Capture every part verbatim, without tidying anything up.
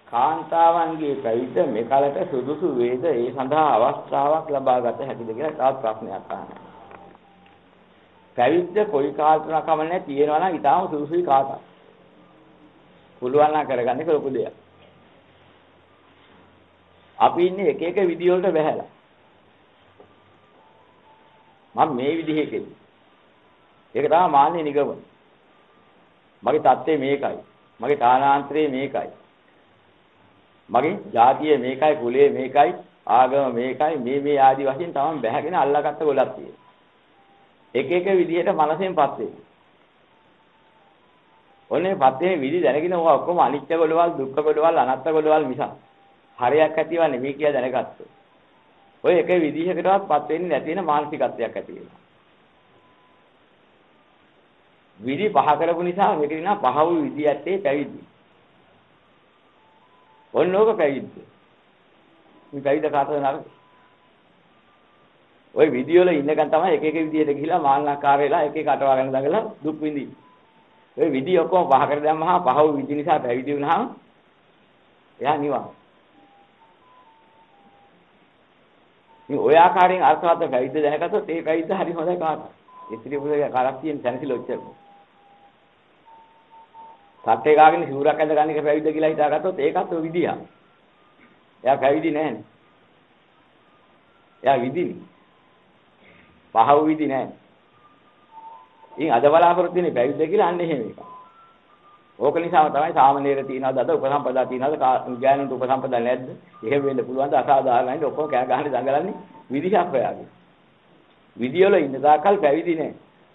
කාන්තාවන්ගේ පැවිද්ද මෙකලට සුදුසු වේද ඒ සඳහා අවස්ථාවක් ලබා ගත හැකිද කියලා තවත් ප්‍රශ්නයක් අහනවා. පැවිද්ද කොයි කාලතුණක් කමන්නේ තියෙනවා නම් ඊටාම සුදුසුයි කාටත්. පුළුවන් නම් කරගන්න එක ලොකු දෙයක්. අපි ඉන්නේ එක එක විදි වලට බහැලා. මම මේ විදිහේ කෙනෙක්. ඒක තමයි මාන්නේ නිගමන. මගේ தත්ත්වය මේකයි. මගේ කාලාන්තරය මේකයි. මගේ ජාතිය මේකයි, කුලය මේකයි, ආගම මේකයි, මේ මේ ආදි වශයෙන් තමයි බැහැගෙන අල්ලාගත්ත ගොඩක් තියෙනවා. එක එක විදිහට මනසෙන්පත් වෙනවා. ඔන්නේ පත්තේ විදි දැනගෙන ඔක ඔක්කොම අනිත්‍ය ගොඩවල්, දුක්ඛ ගොඩවල්, අනාත්ම ගොඩවල් මිසක් හරියක් ඇතිව නෙමෙයි කියලා දැනගත්තොත්. ඔය එක විදිහකටවත් පත් වෙන්නේ නැති වෙන මානසිකත්වයක් ඇති වෙනවා. විදි පහ කරපු නිසා මේක දිනා පහ වූ විදි ඇත්තේ පැවිදි. ඔන්නෝක පැවිද්ද. මේ පැවිද්ද කාටද නරක? ওই විදි වල ඉන්නකන් තමයි එක එක විදියට ගිහිලා මාන්නකාර වෙලා එක එක අටවගෙන දඟලා දුක් විඳින්නේ. ওই විදි ඔක්කොම පහ කර දැම්මහම පහ වූ විදි නිසා පැවිදි වුණාම එයා නිවන්. මේ ඔය ආකාරයෙන් අර්ථවත් පැවිද්ද දැනගත්තොත් ඒ පැවිද්ද හරි හොඳයි කාටද? ඉතිරි පුතේ කරක් තියෙන සැනසෙල ඔච්චර. සත්‍ය ගාගෙන සිවුරක් ඇඳ ගන්න එක පැවිද්ද කියලා හිතාගත්තොත් ඒකත් ඔය විදිය. එයා පැවිදි නෑනේ. එයා විදිනේ. පහව විදි නෑනේ. ඉතින් අද බලාපොරොත්තු වෙන්නේ පැවිද්ද කියලා අන්න එහෙම එකක්. ඕක නිසාම තමයි සාමනීර තියනවාද අද උපසම්පදා තියනවාද ඥානන්ත උපසම්පදා නැද්ද? එහෙම වෙන්න පුළුවන් ද අසාධාරණයි ඔක්කොම කෑ ගහන්නේ දඟලන්නේ විදිහක් හොයාගෙන. විදිය වල ඉන්න දාකල් පැවිදි නෑ.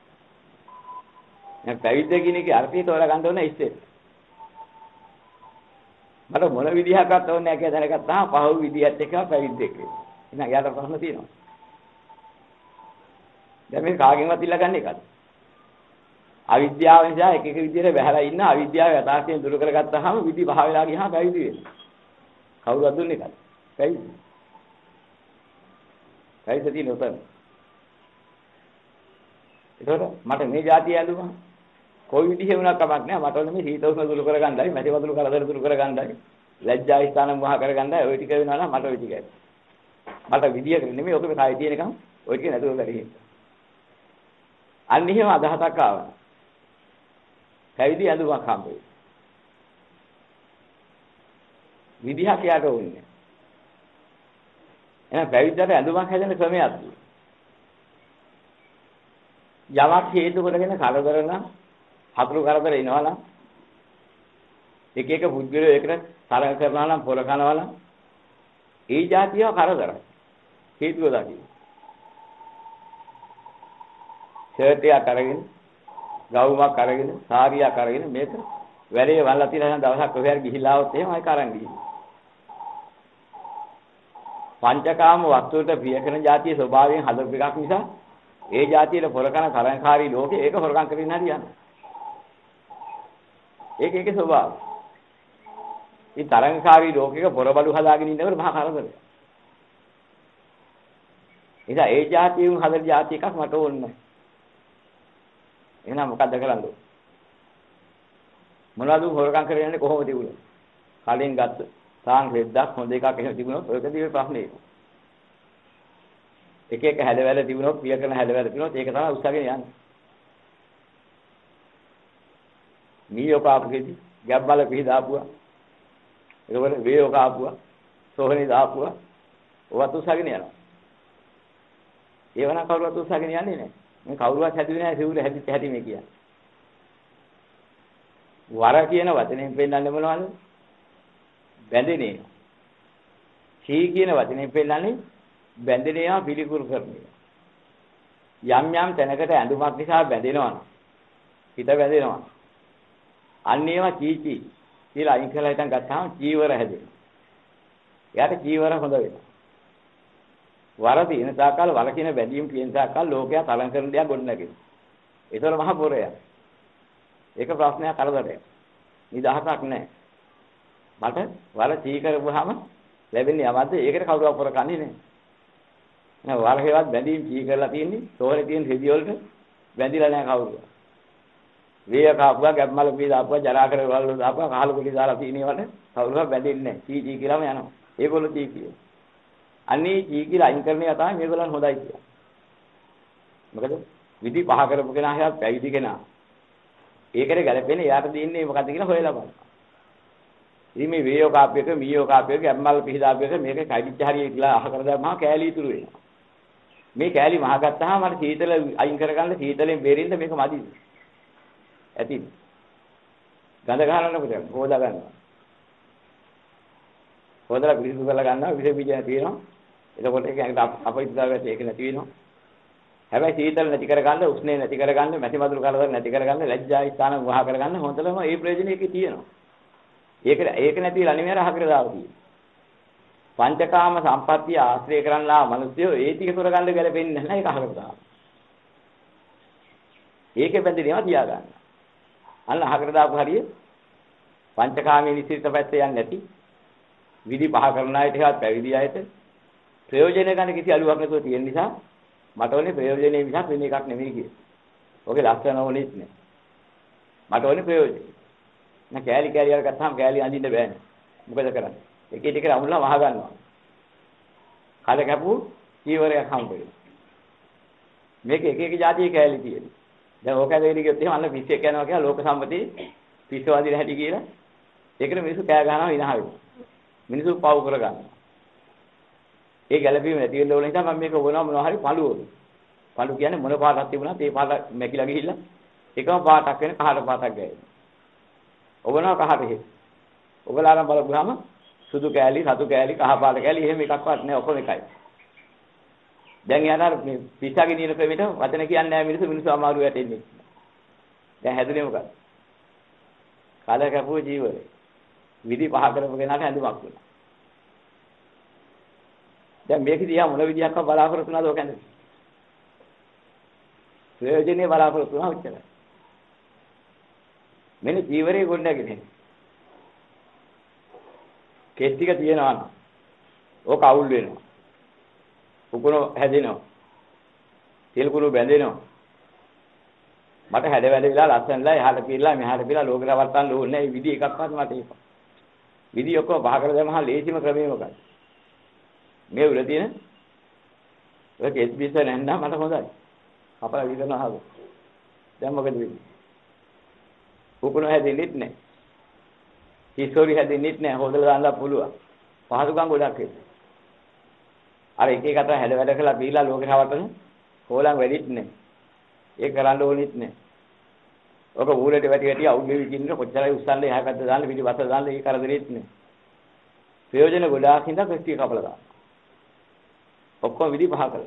දැන් පැවිද්ද කියන එකේ අර්ථය තෝරා ගන්න ඕනේ ඉස්සෙල්. මට මොන විදිහක්වත් ඕනේ නැහැ කියලා දැනගත්තාම පහව විදිහත් එක්ක පැවිද්දෙක් වෙනවා. එහෙනම් යාට ප්‍රශ්න තියෙනවා. දැන් මේ කාගෙන්වත් ඉල්ලගන්න එකද? අවිද්‍යාව නිසා එක එක විදිහට බහැලා ඉන්න අවිද්‍යාව යථාර්ථයෙන් දුරු කරගත්තාම විදි පහ වෙලා ගියාම පැවිදි වෙනවා. කවුරුද දුන්නේ කද? පැවිදි. පැවිදි තියෙන උතන. ඒතකොට මට මේ જાතිය ඇඳුමා කොයි විදිහේ වුණා කමක් නැහැ. මට ඕනේ මේ සීතෝෂ්ණ දුරු කරගන්නයි, මැටි වතුරු කරදර දුරු කරගන්නයි, ලැජ්ජා ස්ථාන මහා කරගන්නයි ওই ටික වෙනවා නම් මට ওই ටිකයි. මට විදියකට නෙමෙයි ඔක මේ කායේ තියෙනකම් ওই ටික නැතුව බැරි හින්දා. අන්න එහෙම අදහසක් ආවා. පැවිදි ඇඳුමක් හම්බෙයි. විදිහක් යාට ඕනේ. එහෙනම් පැවිද්දට ඇඳුමක් හැදෙන ක්‍රමයක් තියෙනවා. යමක් හේතු කරගෙන කරදර නම් හතුරු කරදර එනවා නම් එක එක පුද්ගලයෝ එකට තරහ කරනවා නම් පොර කනවා නම් ඒ જાතියව කරදරයි. හේතුව දකින්න. ෂර්ට් එකක් අරගෙන, ගවුමක් අරගෙන, සාරියක් අරගෙන මේක වැඩේ වල්ලා තියලා දවසක් කොහේ හරි ගිහිලා આવොත් එහෙමයි කරන් ගිහින්. පංචකාම වස්තුවට ප්‍රිය කරන જાතියේ ස්වභාවයෙන් හදපු එකක් නිසා ඒ જાතියේ පොරකන තරංකාරී ලෝකේ ඒක හොරකම් කරගෙන හරියන්නේ. ඒක ඒකේ ස්වභාවය. මේ තරංකාරී ලෝකෙක පොරබඩු හදාගෙන ඉන්නකොට මහා කරදරයක්. එදා ඒ જાතියෙන් හදන જાති එකක් මට ඕනේ නැහැ. එහෙනම් මොකද්ද කරන්නේ? මොනවද හොරකම් කරගෙන යන්නේ කොහොමද තිබුණේ? කලින් ගත්ත තාන් රෙද්දක් හොඳ එකක් එහෙම තිබුණොත් ඔයක දිවේ ප්‍රශ්නේ. එක එක හැඩවැල තිබුණොත් පිය කරන හැඩවැල තිබුණොත් ඒක තමයි උස්සගෙන යන්නේ. මීයක ආපුකේදී ගැබ්බල පිහදාපුවා. ඒකවල වේයක ආපුවා. සෝහනේ දාපුවා. ඔවත් උස්සගෙන යනවා. ඒවනම් කවුරුවත් උස්සගෙන යන්නේ නැහැ. මේ කවුරුවත් හැදුවේ නැහැ සිවුර හැදිච්ච හැටි මේ කියන්නේ. වර කියන වචනයෙන් පෙන්නන්නේ මොනවද? බැඳෙන්නේ. සී කියන වචනයෙන් පෙන්නන්නේ බැඳෙනවා පිළිකුරු කරනවා. යම් යම් තැනකට ඇඳුමක් නිසා බැඳෙනවා. හිත බැඳෙනවා. අන්න ඒවා චීචි කියලා අයින් කරලා හිටන් ගත්තාම චීවර හැදෙනවා. එයාට චීවර හොඳ වෙනවා. වර තියෙන තාකල් වර කියන බැඳීම් කියන තාකල් ලෝකයා තරං කරන දේ ගොඩ නැගෙනවා. ඒතර මහ පොරයක්. ඒක ප්‍රශ්නයක් කරදරයක්. නිදහසක් නැහැ. මට වර චී කරපුවාම ලැබෙන්නේ යමද්ද ඒකට කවුරුවක් පොර කන්නේ නැහැ. නෑ වර හේවත් බැඳීම් චී කරලා තියෙන්නේ තෝරේ තියෙන රෙදි වලට බැඳිලා නැහැ කවුරුවත්. වේය කාපුවා, ගැම්මල පී දාපුවා, ජරා කර වල දාපුවා, කහල කුටි දාලා සීනියට කවුරුහක් බැඳෙන්නේ නැහැ. චී චී කියලාම යනවා. ඒගොල්ලෝ චී කියනවා. අන්නේ චී කියලා අයින් කරන එක තමයි මේගොල්ලන් හොඳයි කියන්නේ. මොකද විදි පහ කරපු කෙනා හැත් පැවිදි කෙනා. ඒකේ ගැලපෙන්නේ එයාට දෙන්නේ මොකද්ද කියලා හොයලා බලන්න. ඉතින් මේ වේයෝ කාප්‍යක, මීයෝ කාප්‍යක, ගැම්මල් පිහදාප්‍යක මේක කයිච්ච හරිය කියලා අහ කර දැම්මම කෑලි ඉතුරු වෙනවා. මේ කෑලි මහ ගත්තාම මට සීතල අයින් කරගන්න සීතලෙන් බේරෙන්න මේක මදි. ඇති. ගඳ ගහනකොට පුතේ හොදා ගන්නවා. හොදලා පිරිසිදු කරලා ගන්නවා විස බීජ තියෙනවා. එතකොට ඒක අපිටදාගට ඒක නැති වෙනවා. හැබැයි සීතල නැති කරගන්න, උෂ්ණේ නැති කරගන්න, මැටි මදුරු කරදර නැති කරගන්න, ලැජ්ජා ස්ථාන වහ කරගන්න හොඳටම ඒ ප්‍රයෝජන එකේ තියෙනවා. ඒක ඒක නැතිලා නෙමෙයි අර හකර දාව තියෙන්නේ. පංචකාම සම්පත්තිය ආශ්‍රය කරන්නා මිනිස්සු ඒ ටික කරගන්න ගැලපෙන්නේ නැහැ ඒක අහකට දානවා. ඒකේ බැඳිනවා තියාගන්න. අන්න අහකට දාපු හරිය පංචකාමයේ විසිරිත පැත්තේ යන්නේ නැති විදි පහ කරන අයට හේවත් පැවිදි අයට ප්‍රයෝජන ගන්න කිසි අලුවක් නැතුව තියෙන නිසා මට ඕනේ ප්‍රයෝජනේ මිසක් වෙන එකක් නෙමෙයි කියේ. ඔගේ ලස්සන ඕනෙත් නෑ. මට ඕනේ ප්‍රයෝජනේ. නැ කෑලි කෑලි වල ගත්තාම කෑලි අඳින්න බෑනේ. මොකද කරන්නේ? එක එක අමුණලා වහ ගන්නවා. කල කැපු චීවරයක් හම්බෙන්නේ. මේක එක එක જાතියේ කෑලි තියෙනවා. දැන් ඕක ඇදගෙන ගියොත් එහෙම අන්න පිස්සෙක් යනවා කියලා ලෝක සම්පති පිස්සවාදී හැටි කියලා. ඒකට මිනිස්සු කෑ ගහනවා විනාහ වෙනවා. මිනිස්සු පව් කර ගන්නවා. ඒ ගැළපීම නැති වෙන්න ඕන නිසා මම මේක වුණා මොනවා හරි පළුවෝ. පළු කියන්නේ මොන පාටක් තිබුණත් ඒ පාට මැකිලා ගිහිල්ලා එකම පාටක් වෙන කහට පාටක් ගෑවෙනවා. ඔබනවා කහට හේ. ඔබලාරම් බලපුවාම සුදු කෑලි, රතු කෑලි, කහ පාට කෑලි එහෙම එකක්වත් නැහැ ඔක්කොම එකයි. දැන් යාට මේ පිස්සාගේ නියන ක්‍රමෙට වචන කියන්නේ නැහැ මිනිස්සු මිනිස්සු අමාරු වැටෙන්නේ. දැන් හැදුනේ මොකද? කාල කැපුව ජීවරේ. විදි පහ කරපු කෙනාට ඇඳුමක් වුණා. දැන් මේක දිහා මොන විදිහක්ව බලාපොරොත්තු වෙනවද ඔක ඇඳේ? ප්‍රයෝජනේ බලාපොරොත්තු වෙනවා උච්චරයි. මෙන්න ජීවරේ ගොඩනැගෙන්නේ. කෙස් ටික තියෙනවා නම් ඕක අවුල් වෙනවා. උකුණ හැදෙනවා. තෙල් කුණු බැඳෙනවා. මට හැඩ වැඩ විලා ලස්සනලා එහාට පිරලා මෙහාට පිරලා ලෝකෙට වර්තන්න ඕනේ නැහැ. විදි එකක්වත් මට ඒක. විදි ඔක්කොම පහ කර දැමහා ලේසිම ක්‍රමය මොකක්ද? මේ උල තියෙන ඔය කෙස් පිස්ස නැන්නා මට හොඳයි. අපල විදනවා හද. දැන් මොකද වෙන්නේ? උකුණ හැදෙන්නෙත් නැහැ. හිස්ෝරි හැදෙන්නෙත් නැහැ. හොදලා දාන්නලා පුළුවන්. පහසුකම් ගොඩක් එන්නේ. අර එක එකට හැඩ වැඩ කළා බීලා ලෝකේ හවටන හොලන් වැඩිත් නැහැ. ඒක කරන්න ඕනෙත් නැහැ. ඔක ඌලට වැටි වැටි අවුල් වෙවි කින්න කොච්චරයි උස්සන්නේ එහා පැත්ත දාන්න පිටිපස්ස දාන්න ඒක කරදරෙත් නැහැ. ප්‍රයෝජන ගොඩාක් හින්දා කෘෂ්ටි කපලා දාන්න. ඔක්කොම විදි පහ කළා.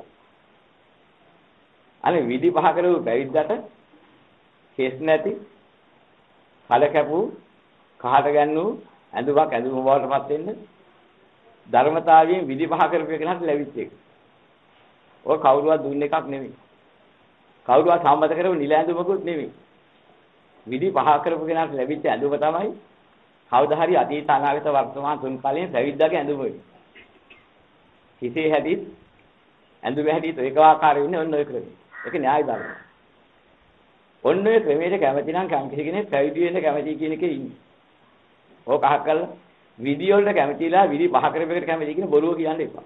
අනේ විදි පහ කරුව බැවිද්දට කෙස් නැති කල කැපු කහට ගන්නු ඇඳුමක් ඇඳුම බවටපත් වෙන්න ධර්මතාවයෙන් විදි පහ කරපු එකකට ලැබිච්ච එක. ඔය කවුරුවත් දුන්න එකක් නෙමෙයි. කවුරුවත් සම්මත කරපු නිල ඇඳුමකුත් නෙමෙයි. විදි පහ කරපු කෙනාට ලැබිච්ච ඇඳුම තමයි කවදා හරි අතීත අනාගත වර්තමාන තුන් කාලයෙන් පැවිද්දාගේ ඇඳුම වෙන්නේ. හිතේ හැදිත් ඇඳුමේ හැදිත් ඒක ආකාරය වෙන්නේ ඔන්න ඔය ක්‍රමය. ඒක න්‍යාය ධර්ම. ඔන්න ඔය ක්‍රමයට කැමති නම් කම් කිසි කෙනෙක් පැවිදි වෙන්න කැමති කියන එකේ ඉන්නේ. ඕක අහක් කළා විදි වලට කැමතිලා විදි පහ කරපෙකට කැමති කියන බොරුව කියන්න එපා.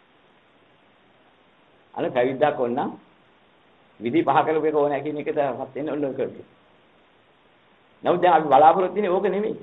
අර පැවිද්දක් ඕන විදි පහ කරපෙක ඕන කියන එක තවත් වෙන්නේ ඔන්න ඔය ක්‍රමය. නමුත් දැන් අපි බලාපොරොත්තු වෙන්නේ ඕක නෙමෙයි.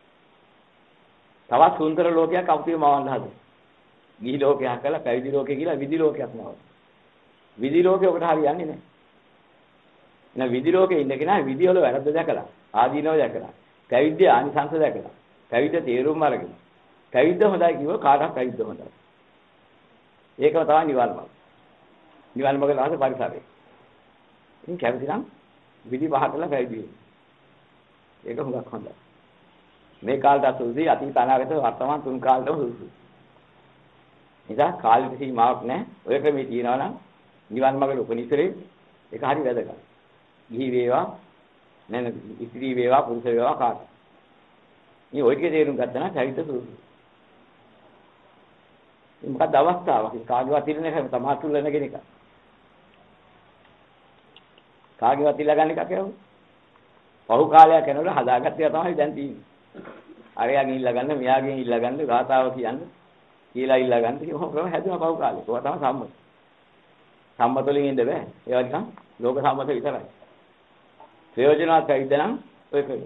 තවත් සුන්දර ලෝකයක් අපිව මවන්න හදනවා. ගිහි ලෝකයක් කළා පැවිදි ලෝකේ කියලා විදි ලෝකයක් නෑ. විදි ලෝකේ ඔකට හරියන්නේ නෑ. එහෙනම් විදි ලෝකේ ඉන්න කෙනා විදි වල වැරද්ද දැකලා ආදීනව දැකලා පැවිද්ද ආනිසංස දැකලා පැවිද්ද තේරුම් අරගෙන පැවිද්ද හොඳයි කිව්ව කාටවත් පැවිද්ද හොඳයි. ඒකම තමයි නිවන් මාර්ගය. නිවන් මාර්ගය ලාස පරිසරය. ඉතින් කැමති නම් විදි පහකලා පැවිදි වෙන්න. ඒක හුඟක් හොඳයි. මේ කාලට සුදුසුයි අතීත අනාගත වර්තමාන තුන් කාලෙටම සුදුසුයි. නිසා කාලෙට සීමාවක් නැහැ. ඔය ක්‍රමයේ තියනවා නම් නිවන් මාර්ගයේ උපනිශ්‍රේ ඒක හරි වැදගත්. ගිහි වේවා නැන ඉස්ත්‍රි වේවා පුරුෂ වේවා කාට. මේ ඔය ටික තේරුම් ගත්තා නම් චරිත සුදුසුයි. මොකක්ද අවස්ථාවක් කාගේවත් ඉන්න එක තමයි තුල වෙන කෙනෙක්. කාගේවත් ඉල්ල ගන්න එකක් යවුවා. පහු කාලයක් යනකොට හදාගත්තේ තමයි දැන් තියෙන්නේ. අරයාගෙන් ඉල්ල ගන්න, මෙයාගෙන් ඉල්ල ගන්න, ගාතාව කියන්නේ කියලා ඉල්ල ගන්න. ඒක කොහොම හැදුවා පහු කාලේ. ඒවා තමයි සම්මත. සම්මත වලින් ඉන්න බෑ. ඒවා නිකන් ලෝක සම්මත විතරයි. ප්‍රයෝජනවත් වෙයිද නම් ඔය කරේ.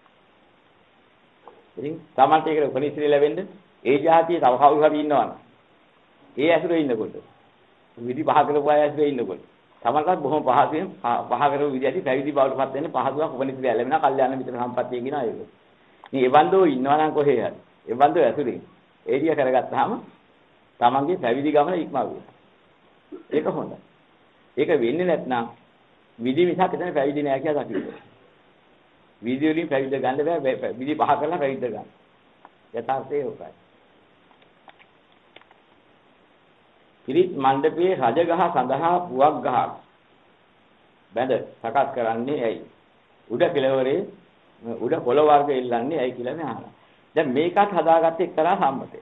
ඉතින් සාමාන්‍ය ඒකට උපනිශ්‍රේ ලැබෙන්න ඒ જાතිය තව කවුරු හරි ඉන්නවනම් ඒ ඇසුරේ ඉන්නකොට විදි පහ කරපු අය ඇසුරේ ඉන්නකොට තමන්ටත් බොහොම පහසුවෙන් පහ කරපු විදිහට පැවිදි බවට පත් වෙන්න පහසුවක් උපනිශ්‍රේ ලැබෙනවා කල්යාණ මිත්‍ර සම්පත්තිය කියන අයක. ඉතින් ඒ බඳෝ ඉන්නවනම් කොහේ හරි ඒ බඳෝ ඇසුරේ ඒ ටික කරගත්තාම තමන්ගේ පැවිදි ගමන ඉක්මවුවා. ඒක හොඳයි. ඒක වෙන්නේ නැත්නම් විදි මිසක් එතන පැවිදි නෑ කියලා දකින්න. විදි වලින් පැවිද්ද ගන්න බෑ. විදි පහ කරලා පැවිද්ද ගන්න. යථාර්ථය ඒකයි. පිරිත් මණ්ඩපයේ රජගහ සඳහා පුවක් ගහක් බැඳ සකස් කරන්නේ ඇයි? උඩ කෙළවරේ උඩ පොළ වර්ග එල්ලන්නේ ඇයි කියලා මේ අහනවා. දැන් මේකත් හදාගත්තේ එක්තරා සම්මතයක්.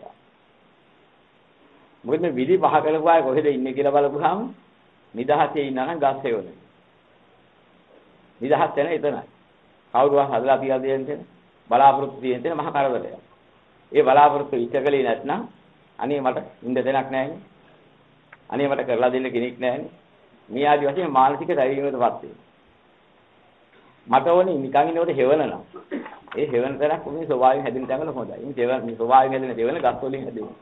මොකද මේ විදි පහ කරපු අය කොහෙද ඉන්නේ කියලා බලපුවාම නිදහසේ ඉන්නා නම් ගස් හේවනේ. නිදහස් වෙන එතනයි. කවුරුවා හදලා තියලා දෙන්නේ බලාපොරොත්තු තියෙන මහ කරදරයක්. ඒ බලාපොරොත්තු ඉච්ඡකලේ නැත්නම් අනේ මට ඉන්න දෙයක් නැහැනේ. අනේ මට කරලා දෙන්න කෙනෙක් නැහැනේ. මේ ආදි වශයෙන් මානසික දැවීමකටපත් වෙනවා. මට ඕනේ නිකන් ඉන්නකොට හෙවන නම්. ඒ හෙවන තරක් මේ ස්වභාවයෙන් හැදෙන තැනවල හොඳයි. මේ හෙවන මේ ස්වභාවයෙන් හැදෙන හෙවන ගස් වලින් හැදෙනවා.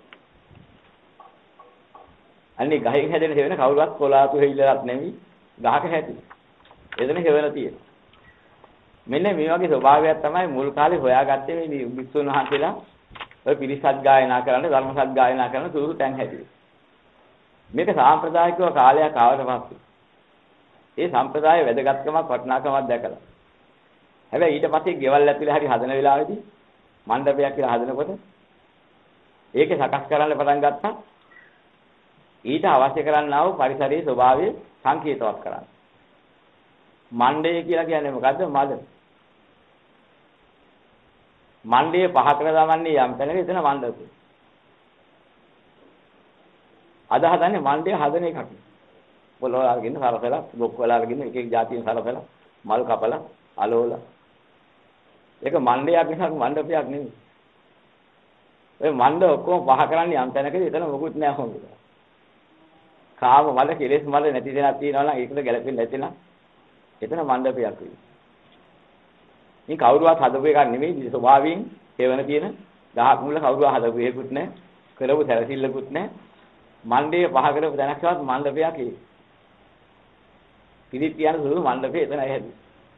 අනේ ගහෙන් හැදෙන හෙවන කවුරුවත් කොලාතු හේිලලක් නෙමෙයි. ගහක හැටි. එතන හෙවන තියෙනවා. මෙන්න මේ වගේ ස්වභාවයක් තමයි මුල් කාලේ හොයාගත්තේ මේ වික්ෂුන් වහන්සේලා ඔය පිරිසත් ගායනා කරන්න ධර්මසත් ගායනා කරන සුසු තැන් හැටියෙ. මේක සාම්ප්‍රදායිකව කාලයක් ආවට පස්සේ ඒ සම්ප්‍රදාය වැදගත්කමක් වටිනාකමක් දැකලා. හැබැයි ඊට පස්සේ ගෙවල් ඇතුලේ හරි හදන වෙලාවේදී මණ්ඩපයක් කියලා හදනකොට ඒකේ සකස් කරන්න පටන් ගත්තා. ඊට අවශ්‍ය කරන්නා වූ පරිසරයේ ස්වභාවය සංකේතවත් කරන්න. මණ්ඩය කියලා කියන්නේ මොකද්ද? මද. මණ්ඩය පහ කර දමන්නේ යම් තැනක එතන මණ්ඩපය. අද හදන්නේ මණ්ඩය හදන එකක්. පොළොව අරගෙන සරසලා, බොක් වල අරගෙන එක එක જાතියෙන් සරසලා, මල් කපලා, අලෝලා. ඒක මණ්ඩයක් නිසා මණ්ඩපයක් නෙමෙයි. ඔය මණ්ඩ ඔක්කොම පහ කරන්නේ යම් තැනකදී එතන මොකුත් නෑ හොඳ. කාම මල, කෙලෙස් මල නැති දෙයක් තියෙනවා නම් ඒකට ගැලපෙන්නේ නැති නම් එතන මණ්ඩපයක් වෙයි. මේ කවුරුවත් හදපු එකක් නෙමෙයි ස්වභාවයෙන් හේවන තියෙන දහක් මුල කවුරුවත් හදපු එකකුත් නැහැ. කරපු සැරසිල්ලකුත් නැහැ. මණ්ඩේ පහ කරපු දැනක්වත් මණ්ඩපයක් ඒ. පිළිත් කියන සුළු මණ්ඩපේ එතනයි හැදුවේ.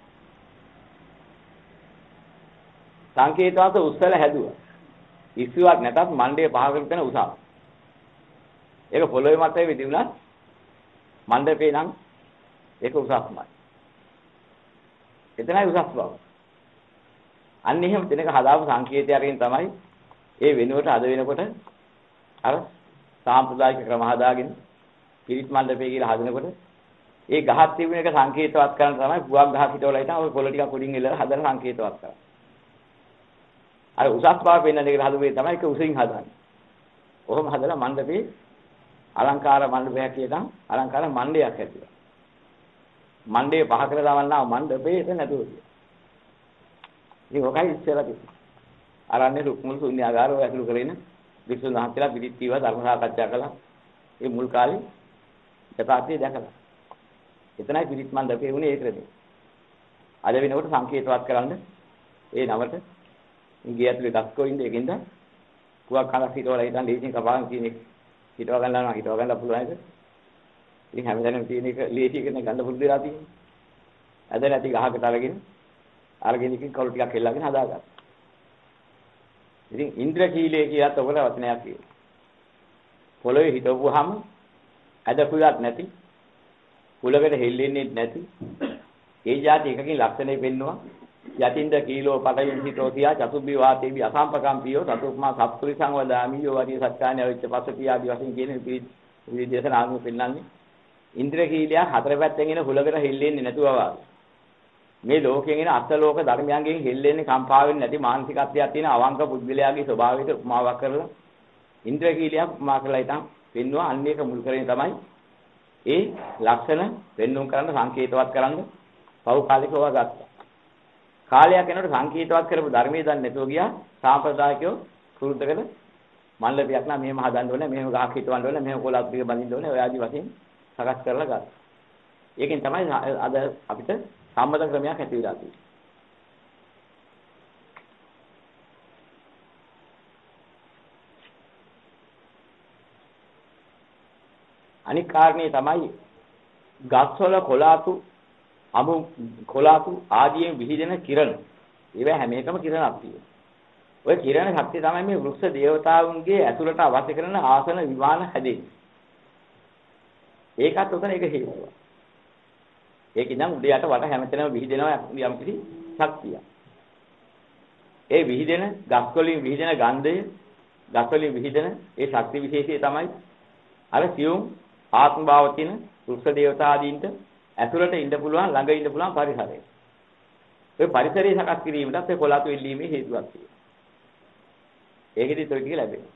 සංකේතවත් උස්සල හැදුවා. ඉස්සුවක් නැතත් මණ්ඩේ පහ කරපු තැන උසාව. ඒක පොළොවේ මතේ විදිහුණත් මණ්ඩපේ නම් ඒක උසස්මයි. එතනයි උසස් බව. අන්න එහෙම දෙනක හදාපු සංකේතයකින් තමයි ඒ වෙනුවට අද වෙනකොට අර සාම්ප්‍රදායික ක්‍රම හදාගෙන පිරිත් මණ්ඩපය කියලා හදනකොට ඒ ගහක් තිබුණ එක සංකේතවත් කරන්න තමයි පුවක් ගහක් හිටවලා ඉතින් ඔය පොළ ටික කුඩින් එල්ලලා හදන සංකේතවත් කරා. අර උසස් බව පෙන්වන එක හදුවේ තමයි ඒක උසින් හදන්නේ. ඔහොම හදලා මණ්ඩපේ අලංකාර මණ්ඩපයක් කියනවා අලංකාර මණ්ඩයක් ඇතුළේ. මණ්ඩේ පහ කරලා දාවන්නා මණ්ඩපේ එතන නැතුව. ඉතින් ඔකයි ඉස්සෙල්ලා තිබුණේ. අරන්නේ රුක්මුල් ශුන්‍යාගාරය ඇතුළු කරගෙන වික්ෂුන් වහන්සේලා පිළිත් කීවා ධර්ම සාකච්ඡා කළා. ඒ මුල් කාලේ යථාර්ථය දැකලා. එතනයි පිළිත් මණ්ඩපේ වුණේ ඒ ක්‍රමය. අද වෙනකොට සංකේතවත් කරන්න ඒ නමට ගිය ඇතුලේ දක්කෝ ඉන්නේ ඒකින්ද පුවක් කලක් හිටවලා ඉතින් ලීසින් කපාගෙන තියෙන එක හිටව ගන්නවා හිටව ගන්න පුළුවන් ඒක. ඉතින් හැමදැනම තියෙන එක ලීසි කරන ගන්න පුරුදු වෙලා තියෙන්නේ. අද නැති ගහකට අරගෙන අරගෙන ඉතින් කවුරු ටිකක් හෙල්ලගෙන හදාගත්තා. ඉතින් ඉන්ද්‍රකීලයේ කියත් ඔබට වචනයක් කියනවා. පොළොවේ හිටවුවාම අද කුලක් නැති කුලකට හෙල්ලෙන්නේ නැති ඒ જાති එකකින් ලක්ෂණය පෙන්නවා. යතින්ද කීලෝ පටවින් හිතෝ තියා චතුබ්බි වාතේවි අසම්පකම්පියෝ සතුක්මා සප්තුරි සංවදාමියෝ වදී සත්‍යාණ්‍ය වෙච්ච පසුපිය ආදි වශයෙන් කියන විදිහට නාමු පෙන්වන්නේ. ඉන්ද්‍රකීලය හතර පැත්තෙන් එන කුලකට හෙල්ලෙන්නේ නැතුව වාගේ. මේ ලෝකයෙන් එන අෂ්ටලෝක ධර්මයන්ගෙන් හෙල්ලෙන්නේ කම්පා වෙන්නේ නැති මානසිකත්වයක් තියෙන අවංක පුද්ගලයාගේ ස්වභාවයට උපමාවක් කරලා ඉන්ද්‍රකීලයක් උපමා කරලා ඉතින් පෙන්වුවා අන්න ඒක මුල් කරගෙන තමයි ඒ ලක්ෂණ වෙන්නුම් කරන්න සංකේතවත් කරන්න පෞ කාලිකව ගත්තා. කාලයක් යනකොට සංකීර්තවත් කරපු ධර්මයේ දන්නේ නැතුව ගියා සාම්ප්‍රදායිකයෝ කුරුද්දකල මල්ලපියක් නම් මෙහෙම හදන්න ඕනේ මෙහෙම ගහක් හිටවන්න ඕනේ මෙහෙම කොලක් ටික බඳින්න ඕනේ ඔය ආදි වශයෙන් සකස් කරලා ගත්තා. ඒකෙන් තමයි අද අපිට සම්මත ක්‍රමයක් ඇති වෙලා තියෙන්නේ. අනික් කාරණේ තමයි ගස්වල කොලාතු අමු කොලාතු ආදියෙන් විහිදෙන කිරණ. ඒවා හැම එකම කිරණක් තියෙනවා. ඔය කිරණ ශක්තිය තමයි මේ වෘක්ෂ දේවතාවුන්ගේ ඇතුළට අවශ්‍ය කරන ආසන විමාන හැදෙන්නේ. ඒකත් උතන ඒක හේතුව. ඒක ඉඳන් උඩ යට වට හැමතැනම විහිදෙනවා යම් කිසි ශක්තියක්. ඒ විහිදෙන ගස් වලින් විහිදෙන ගන්ධය, ගස් වලින් විහිදෙන ඒ ශක්ති විශේෂය තමයි අර සියුම් ආත්ම භාව තියෙන වෘක්ෂ දේවතා ආදීන්ට ඇතුළට ඉන්න පුළුවන් ළඟ ඉන්න පුළුවන් පරිසරය. ඒ පරිසරය සකස් කිරීමටත් ඒ කොළාතු එල්ලීමේ හේතුවක් තියෙනවා. ඒකෙදිත් ඔය ටික ලැබෙනවා.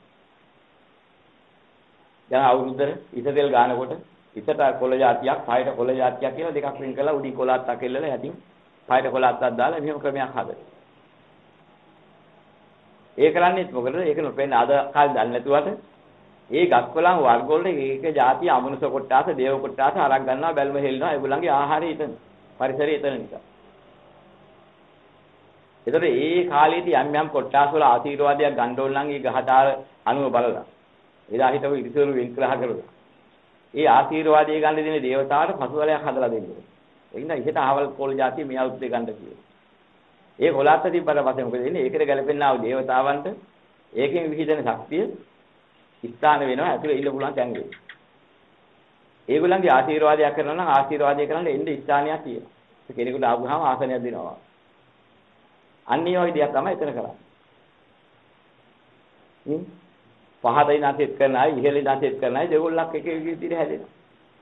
දැන් අවුරුද්දට ඉසතෙල් ගන්නකොට ඉසට කොළ జాතියක්, පහයට කොළ జాතියක් කියලා දෙකක් වෙන් කරලා උඩින් කොළාත්තක් එල්ලලා යටින් පහයට කොළාත්තක් දාලා මෙහෙම ක්‍රමයක් හදලා. ඒ කරන්නේ මොකද? ඒක නොපෙන්න අද කාලේ දන්නේ නැතුවට ඒ ගස් කොළන් වර්ග වල ඒක ಜಾති අමනුෂ කොටාස, දේව කොටාස අරක් ගන්නවා, බැල්ම හෙල්ලනවා. ඒගොල්ලන්ගේ ආහාරය එතන. පරිසරය එතන නිසා. ඒතර ඒ කාලේදී යම් යම් කොටාස වල ආශිර්වාදයක් ගන්න ඕන නම් ඒ ගහතාර අනුව බලලා. එදා හිටපු ඉරිසවරු විග්‍රහ කරුවා. ඒ ආශිර්වාදය ගන්න දෙන දේවතාවට පසුවලයක් හදලා දෙන්න. ඒ නිසා ඉහෙට ආවල් කොළ ಜಾති මේ අවුත් දෙක ගන්න කියලා. ඒ කොළාත්ත තිබ්බට පස්සේ මොකද වෙන්නේ? ඒකට ගැලපෙන්නා වූ දේවතාවන්ට ඒකෙන් විහිදෙන ශක්තිය ස්ථාන වෙනවා ඇතුලේ ඉන්න පුළුවන් තැන් වෙයි. ඒගොල්ලන්ගේ ආශිර්වාදයක් කරනවා නම් ආශිර්වාදය කරන්න එන්නේ ස්ථානයක් තියෙනවා. ඒ කෙනෙකුට ආවම ආසනයක් දෙනවා. අන්නේ වගේ දෙයක් තමයි එතන කරන්නේ. හ්ම් පහදින් නැසෙත් කරන අය ඉහළින් නැසෙත් කරන අය දෙගොල්ලක් එක එක විදිහට හැදෙනවා.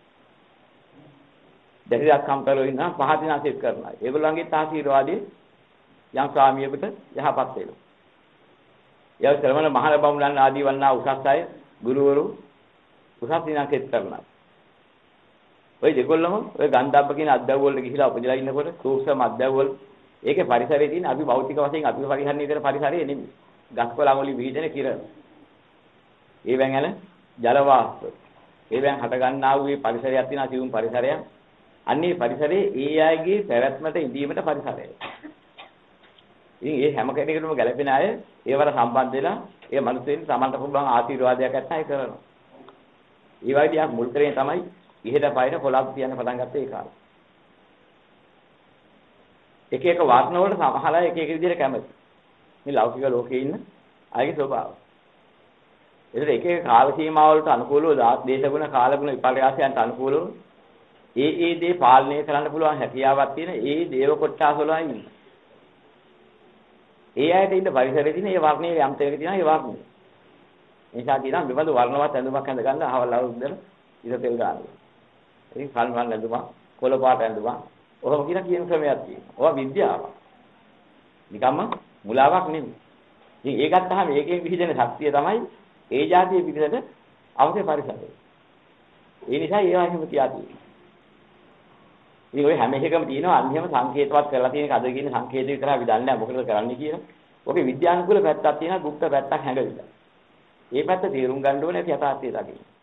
දෙහියක් කම්පරෝ ඉන්නා පහදින් නැසෙත් කරන අය. ඒගොල්ලන්ගේ ආශිර්වාදයේ යම් ස්වාමියෙකුට යහපත් වෙනවා. යව ශ්‍රමණ මහා බමුණන් ආදී වන්නා උසස් අය ගුරුවරු උසස් දිනකෙත් කරනවා. ඔය දෙකොල්ලම ඔය ගන්ධබ්බ කියන අද්දව වලට ගිහිලා උපදලා ඉන්නකොට සූක්ෂම අද්දව වල ඒකේ පරිසරයේ තියෙන අපි භෞතික වශයෙන් අපි පරිහරණය කරන පරිසරය නෙමෙයි. ගස්කොළන් වලින් විහිදෙන කිරණ. ඒවෙන් යන ජල වාෂ්ප. ඒවෙන් හට ගන්නා වූ මේ පරිසරයක් තියෙනවා සිවුම් පරිසරයක්. අන්නේ පරිසරයේ ඒ අයගේ පැවැත්මට ඉදීමට පරිසරය. ඉතින් ඒ හැම කෙනෙකුටම ගැළපෙන අය ඒවට සම්බන්ධ වෙලා ඒ මිනිස්සුන් සමන්ත පුළුවන් ආශිර්වාදයක් නැත්නම් ඒ කරනවා. ඒ වගේ දියක් මුල් කරගෙන තමයි ඉහෙට පයින් කොලක් තියන්න පටන් ගත්තේ ඒ කාලේ. එක එක වර්ණ වලට සමහර අය එක එක විදිහට කැමති. මේ ලෞකික ලෝකේ ඉන්න අයගේ ස්වභාවය. ඒතර එක එක කාල සීමාවලට අනුකූලව දේශගුණ කාලගුණ විපර්යාසයන්ට අනුකූලව ඒ ඒ දේ පාලනය කරන්න පුළුවන් හැකියාවක් තියෙන ඒ දේව කොටස් වලයි ඉන්නේ. ඒ ඇයිට ඉන්න පරිසරයේ තියෙන ඒ වර්ණයේ යම් තැනක තියෙන ඒ වර්ණය. නිසා කියනවා මෙබඳු වර්ණවත් ඇඳුමක් ඇඳ ගන්න අහවල් අවුරුද්දට ඉර තෙල් ගන්නවා. ඉතින් කල්වන් ඇඳුමක්, කොළ පාට ඇඳුමක්, ඔහොම කියන කියන ක්‍රමයක් තියෙනවා. ඔවා විද්‍යාවක්. නිකම්ම මුලාවක් නෙමෙයි. ඉතින් ඒක ගත්තාම ඒකෙන් විහිදෙන ශක්තිය තමයි ඒ જાතිය පිටතට අවශ්‍ය පරිසරය. ඒ නිසා ඒවා එහෙම තියා තියෙනවා. ඉතින් ඔය හැම එකකම තියෙනවා අන්තිම සංකේතවත් කරලා තියෙන කද කියන සංකේත විතර අපි දන්නේ නැහැ මොකද කරන්නේ කියලා. ඔකේ විද්‍යානුකූල පැත්තක් තියෙනවා, গুপ্ত පැත්තක් හැඟවිලා. මේ පැත්ත තේරුම් ගන්න ඕනේ යථාර්ථය දකින්න.